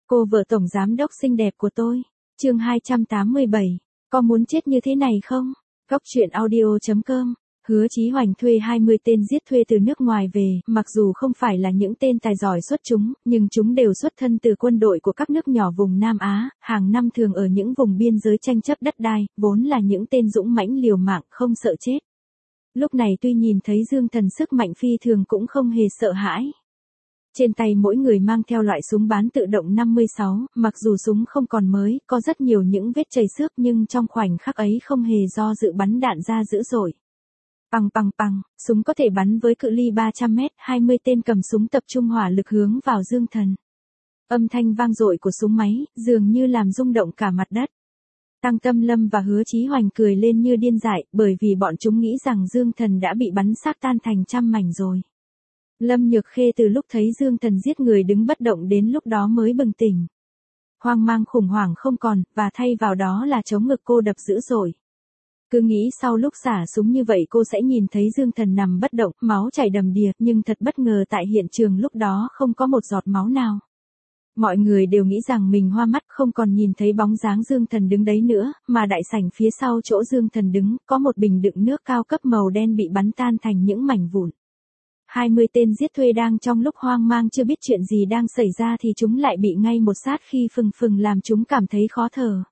Cô vợ tổng giám đốc xinh đẹp của tôi. Chương 287. Có muốn chết như thế này không? Góc truyện audio.com. Hứa Chí Hoành thuê 20 tên giết thuê từ nước ngoài về, mặc dù không phải là những tên tài giỏi xuất chúng, nhưng chúng đều xuất thân từ quân đội của các nước nhỏ vùng Nam Á, hàng năm thường ở những vùng biên giới tranh chấp đất đai, vốn là những tên dũng mãnh liều mạng không sợ chết. Lúc này tuy nhìn thấy Dương Thần sức mạnh phi thường cũng không hề sợ hãi. Trên tay mỗi người mang theo loại súng bán tự động 56, mặc dù súng không còn mới, có rất nhiều những vết chảy xước nhưng trong khoảnh khắc ấy không hề do dự bắn đạn ra dữ dội. Pằng pằng pằng, súng có thể bắn với cự ly 300 mét, 20 tên cầm súng tập trung hỏa lực hướng vào Dương Thần. Âm thanh vang dội của súng máy, dường như làm rung động cả mặt đất. Tăng Tâm Lâm và Hứa Chí Hoành cười lên như điên dại, bởi vì bọn chúng nghĩ rằng Dương Thần đã bị bắn xác tan thành trăm mảnh rồi. Lâm Nhược Khê từ lúc thấy Dương Thần giết người đứng bất động đến lúc đó mới bừng tỉnh. Hoang mang khủng hoảng không còn, và thay vào đó là chống ngực cô đập dữ dội. Cứ nghĩ sau lúc xả súng như vậy cô sẽ nhìn thấy Dương Thần nằm bất động, máu chảy đầm đìa, nhưng thật bất ngờ tại hiện trường lúc đó không có một giọt máu nào. Mọi người đều nghĩ rằng mình hoa mắt, không còn nhìn thấy bóng dáng Dương Thần đứng đấy nữa, mà đại sảnh phía sau chỗ Dương Thần đứng, có một bình đựng nước cao cấp màu đen bị bắn tan thành những mảnh vụn. 20 tên giết thuê đang trong lúc hoang mang chưa biết chuyện gì đang xảy ra thì chúng lại bị ngay một sát khi phừng phừng làm chúng cảm thấy khó thở.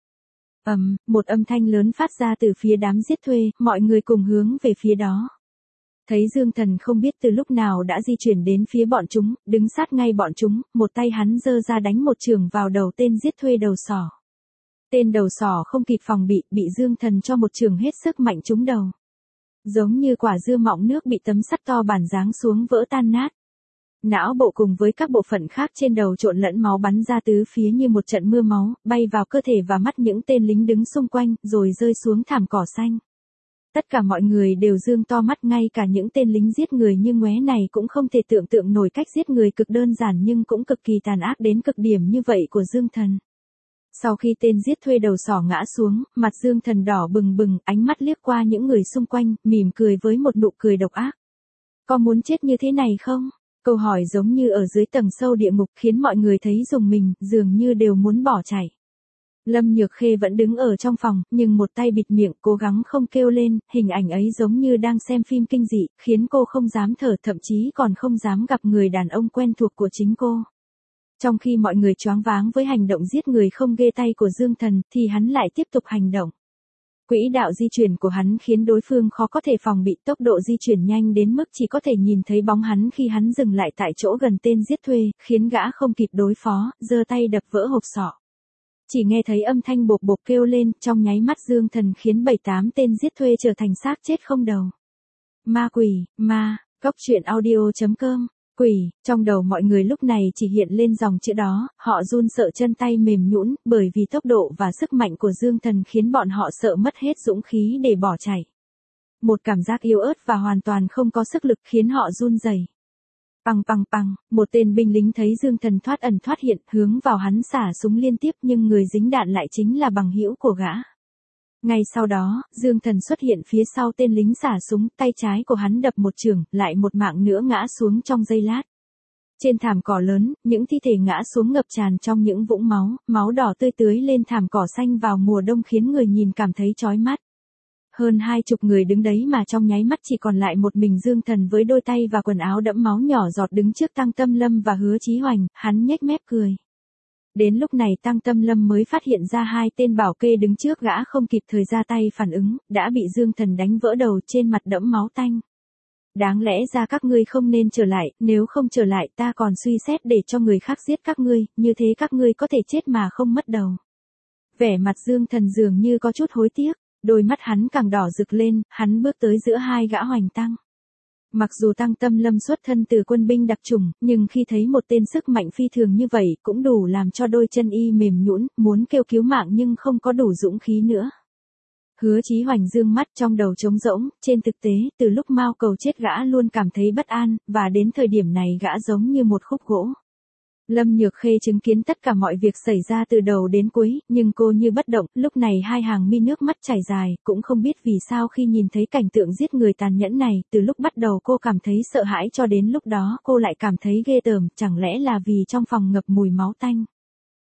Một âm thanh lớn phát ra từ phía đám giết thuê, mọi người cùng hướng về phía đó. Thấy Dương Thần không biết từ lúc nào đã di chuyển đến phía bọn chúng, đứng sát ngay bọn chúng, một tay hắn giơ ra đánh một chưởng vào đầu tên giết thuê đầu sỏ. Tên đầu sỏ không kịp phòng bị Dương Thần cho một chưởng hết sức mạnh trúng đầu. Giống như quả dưa mọng nước bị tấm sắt to bản giáng xuống vỡ tan nát. Não bộ cùng với các bộ phận khác trên đầu trộn lẫn máu bắn ra tứ phía như một trận mưa máu, bay vào cơ thể và mắt những tên lính đứng xung quanh, rồi rơi xuống thảm cỏ xanh. Tất cả mọi người đều dương to mắt, ngay cả những tên lính giết người như Ngoé này cũng không thể tưởng tượng nổi cách giết người cực đơn giản nhưng cũng cực kỳ tàn ác đến cực điểm như vậy của Dương Thần. Sau khi tên giết thuê đầu sỏ ngã xuống, mặt Dương Thần đỏ bừng bừng, ánh mắt liếc qua những người xung quanh, mỉm cười với một nụ cười độc ác. Có muốn chết như thế này không? Câu hỏi giống như ở dưới tầng sâu địa ngục khiến mọi người thấy rùng mình, dường như đều muốn bỏ chạy. Lâm Nhược Khê vẫn đứng ở trong phòng, nhưng một tay bịt miệng, cố gắng không kêu lên, hình ảnh ấy giống như đang xem phim kinh dị, khiến cô không dám thở, thậm chí còn không dám gặp người đàn ông quen thuộc của chính cô. Trong khi mọi người choáng váng với hành động giết người không ghê tay của Dương Thần, thì hắn lại tiếp tục hành động. Quỹ đạo di chuyển của hắn khiến đối phương khó có thể phòng bị, tốc độ di chuyển nhanh đến mức chỉ có thể nhìn thấy bóng hắn khi hắn dừng lại tại chỗ gần tên giết thuê, khiến gã không kịp đối phó, giơ tay đập vỡ hộp sọ. Chỉ nghe thấy âm thanh bộp bộp kêu lên, trong nháy mắt Dương Thần khiến 7-8 tên giết thuê trở thành xác chết không đầu. Ma quỷ, ma, góc truyện audio.com. Quỷ, trong đầu mọi người lúc này chỉ hiện lên dòng chữ đó, họ run sợ chân tay mềm nhũn, bởi vì tốc độ và sức mạnh của Dương Thần khiến bọn họ sợ mất hết dũng khí để bỏ chạy. Một cảm giác yếu ớt và hoàn toàn không có sức lực khiến họ run rẩy. Pằng pằng pằng, một tên binh lính thấy Dương Thần thoát ẩn thoát hiện, hướng vào hắn xả súng liên tiếp nhưng người dính đạn lại chính là bằng hữu của gã. Ngay sau đó, Dương Thần xuất hiện phía sau tên lính xả súng, tay trái của hắn đập một chưởng, lại một mạng nữa ngã xuống trong giây lát. Trên thảm cỏ lớn, những thi thể ngã xuống ngập tràn trong những vũng máu, máu đỏ tươi tưới lên thảm cỏ xanh vào mùa đông khiến người nhìn cảm thấy chói mắt. Hơn 20 người đứng đấy mà trong nháy mắt chỉ còn lại một mình Dương Thần với đôi tay và quần áo đẫm máu nhỏ giọt đứng trước Tăng Tâm Lâm và Hứa Chí Hoành, hắn nhếch mép cười. Đến lúc này Tăng Tâm Lâm mới phát hiện ra hai tên bảo kê đứng trước gã không kịp thời ra tay phản ứng, đã bị Dương Thần đánh vỡ đầu, trên mặt đẫm máu tanh. Đáng lẽ ra các ngươi không nên trở lại, nếu không trở lại ta còn suy xét để cho người khác giết các ngươi, như thế các ngươi có thể chết mà không mất đầu. Vẻ mặt Dương Thần dường như có chút hối tiếc, đôi mắt hắn càng đỏ rực lên, hắn bước tới giữa hai gã Hoành Tăng. Mặc dù Tăng Tâm Lâm xuất thân từ quân binh đặc chủng, nhưng khi thấy một tên sức mạnh phi thường như vậy, cũng đủ làm cho đôi chân y mềm nhũn, muốn kêu cứu mạng nhưng không có đủ dũng khí nữa. Hứa Chí Hoành dương mắt, trong đầu trống rỗng, trên thực tế, từ lúc Mao Cầu chết gã luôn cảm thấy bất an, và đến thời điểm này gã giống như một khúc gỗ. Lâm Nhược Khê chứng kiến tất cả mọi việc xảy ra từ đầu đến cuối, nhưng cô như bất động, lúc này hai hàng mi nước mắt chảy dài, cũng không biết vì sao khi nhìn thấy cảnh tượng giết người tàn nhẫn này, từ lúc bắt đầu cô cảm thấy sợ hãi cho đến lúc đó cô lại cảm thấy ghê tởm, chẳng lẽ là vì trong phòng ngập mùi máu tanh.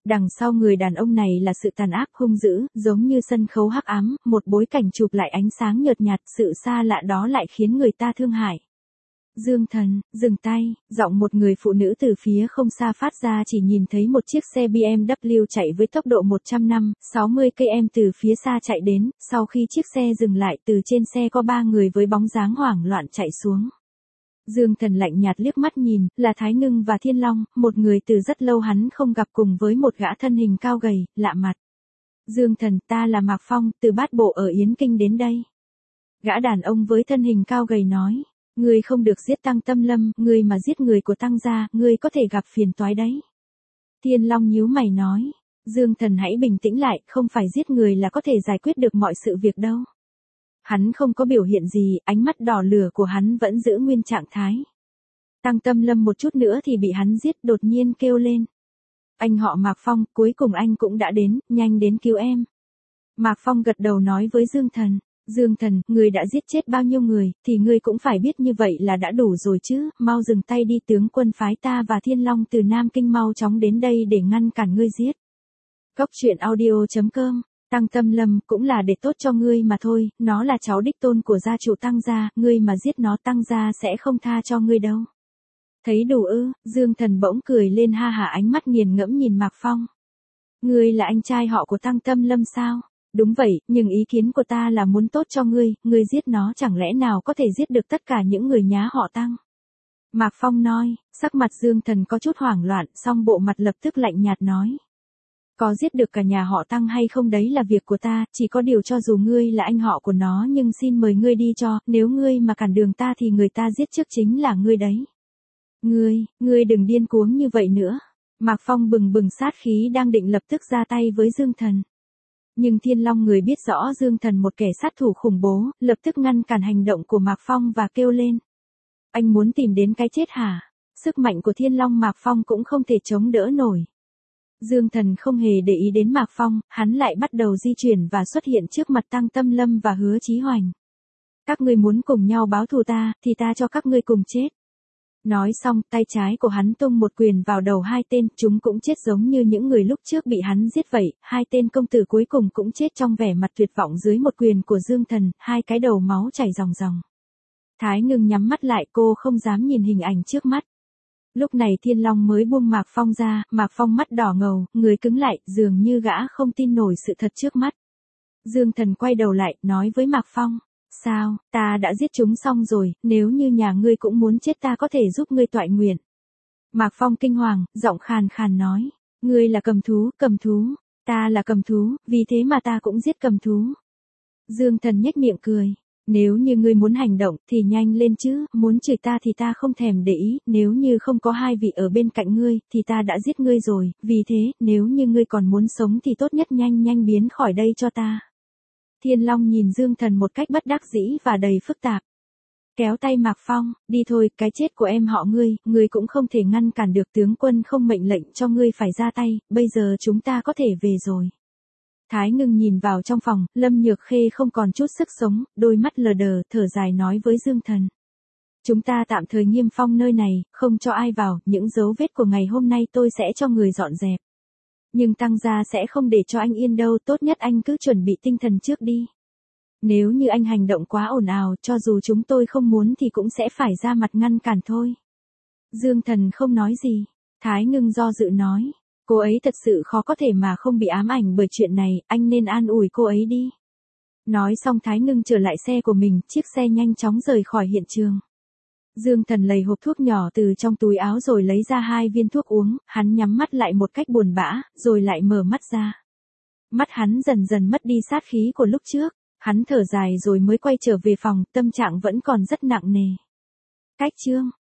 Đằng sau người đàn ông này là sự tàn ác hung dữ, giống như sân khấu hắc ám, một bối cảnh chụp lại ánh sáng nhợt nhạt, sự xa lạ đó lại khiến người ta thương hại. Dương Thần, dừng tay, giọng một người phụ nữ từ phía không xa phát ra, chỉ nhìn thấy một chiếc xe BMW chạy với tốc độ 160 km từ phía xa chạy đến, sau khi chiếc xe dừng lại từ trên xe có 3 người với bóng dáng hoảng loạn chạy xuống. Dương Thần lạnh nhạt liếc mắt nhìn, là Thái Ngưng và Thiên Long, một người từ rất lâu hắn không gặp cùng với một gã thân hình cao gầy, lạ mặt. Dương Thần, ta là Mạc Phong, từ Bát Bộ ở Yến Kinh đến đây. Gã đàn ông với thân hình cao gầy nói. Ngươi không được giết Tăng Tâm Lâm, ngươi mà giết người của Tăng gia, ngươi có thể gặp phiền toái đấy. Thiên Long nhíu mày nói, Dương Thần hãy bình tĩnh lại, không phải giết người là có thể giải quyết được mọi sự việc đâu. Hắn không có biểu hiện gì, ánh mắt đỏ lửa của hắn vẫn giữ nguyên trạng thái. Tăng Tâm Lâm một chút nữa thì bị hắn giết, đột nhiên kêu lên. Anh họ Mạc Phong, cuối cùng anh cũng đã đến, nhanh đến cứu em. Mạc Phong gật đầu nói với Dương Thần. Dương Thần, ngươi đã giết chết bao nhiêu người, thì ngươi cũng phải biết như vậy là đã đủ rồi chứ, mau dừng tay đi, tướng quân phái ta và Thiên Long từ Nam Kinh mau chóng đến đây để ngăn cản ngươi giết. Góc truyện audio.com, Tăng Tâm Lâm cũng là để tốt cho ngươi mà thôi, nó là cháu đích tôn của gia chủ Tăng gia, ngươi mà giết nó Tăng gia sẽ không tha cho ngươi đâu. Thấy đủ ư, Dương Thần bỗng cười lên ha hả, ánh mắt nghiền ngẫm nhìn Mạc Phong. Ngươi là anh trai họ của Tăng Tâm Lâm sao? Đúng vậy, nhưng ý kiến của ta là muốn tốt cho ngươi giết nó chẳng lẽ nào có thể giết được tất cả những người nhá họ Tăng. Mạc Phong nói, sắc mặt Dương Thần có chút hoảng loạn, song bộ mặt lập tức lạnh nhạt nói. Có giết được cả nhà họ Tăng hay không đấy là việc của ta, chỉ có điều cho dù ngươi là anh họ của nó nhưng xin mời ngươi đi cho, nếu ngươi mà cản đường ta thì người ta giết trước chính là ngươi đấy. Ngươi đừng điên cuồng như vậy nữa. Mạc Phong bừng bừng sát khí đang định lập tức ra tay với Dương Thần. Nhưng Thiên Long người biết rõ Dương Thần một kẻ sát thủ khủng bố, lập tức ngăn cản hành động của Mạc Phong và kêu lên. Anh muốn tìm đến cái chết hả? Sức mạnh của Thiên Long Mạc Phong cũng không thể chống đỡ nổi. Dương Thần không hề để ý đến Mạc Phong, hắn lại bắt đầu di chuyển và xuất hiện trước mặt Tăng Tâm Lâm và Hứa Chí Hoành. Các ngươi muốn cùng nhau báo thù ta, thì ta cho các ngươi cùng chết. Nói xong, tay trái của hắn tung một quyền vào đầu hai tên, chúng cũng chết giống như những người lúc trước bị hắn giết vậy, hai tên công tử cuối cùng cũng chết trong vẻ mặt tuyệt vọng dưới một quyền của Dương Thần, hai cái đầu máu chảy ròng ròng. Thái Ngưng nhắm mắt lại, cô không dám nhìn hình ảnh trước mắt. Lúc này Thiên Long mới buông Mạc Phong ra, Mạc Phong mắt đỏ ngầu, người cứng lại, dường như gã không tin nổi sự thật trước mắt. Dương Thần quay đầu lại, nói với Mạc Phong. Sao, ta đã giết chúng xong rồi, nếu như nhà ngươi cũng muốn chết ta có thể giúp ngươi toại nguyện. Mạc Phong kinh hoàng, giọng khàn khàn nói. Ngươi là cầm thú, ta là cầm thú, vì thế mà ta cũng giết cầm thú. Dương Thần nhếch miệng cười. Nếu như ngươi muốn hành động thì nhanh lên chứ, muốn chửi ta thì ta không thèm để ý, nếu như không có hai vị ở bên cạnh ngươi thì ta đã giết ngươi rồi, vì thế, nếu như ngươi còn muốn sống thì tốt nhất nhanh biến khỏi đây cho ta. Thiên Long nhìn Dương Thần một cách bất đắc dĩ và đầy phức tạp. Kéo tay Mạc Phong, đi thôi, cái chết của em họ ngươi cũng không thể ngăn cản được, tướng quân không mệnh lệnh cho ngươi phải ra tay, bây giờ chúng ta có thể về rồi. Thái Ngưng nhìn vào trong phòng, Lâm Nhược Khê không còn chút sức sống, đôi mắt lờ đờ, thở dài nói với Dương Thần. Chúng ta tạm thời niêm phong nơi này, không cho ai vào, những dấu vết của ngày hôm nay tôi sẽ cho người dọn dẹp. Nhưng Tăng gia sẽ không để cho anh yên đâu, tốt nhất anh cứ chuẩn bị tinh thần trước đi. Nếu như anh hành động quá ồn ào, cho dù chúng tôi không muốn thì cũng sẽ phải ra mặt ngăn cản thôi. Dương Thần không nói gì. Thái Ngưng do dự nói. Cô ấy thật sự khó có thể mà không bị ám ảnh bởi chuyện này, anh nên an ủi cô ấy đi. Nói xong Thái Ngưng trở lại xe của mình, chiếc xe nhanh chóng rời khỏi hiện trường. Dương Thần lấy hộp thuốc nhỏ từ trong túi áo rồi lấy ra 2 viên thuốc uống, hắn nhắm mắt lại một cách buồn bã, rồi lại mở mắt ra. Mắt hắn dần dần mất đi sát khí của lúc trước, hắn thở dài rồi mới quay trở về phòng, tâm trạng vẫn còn rất nặng nề. Cách chương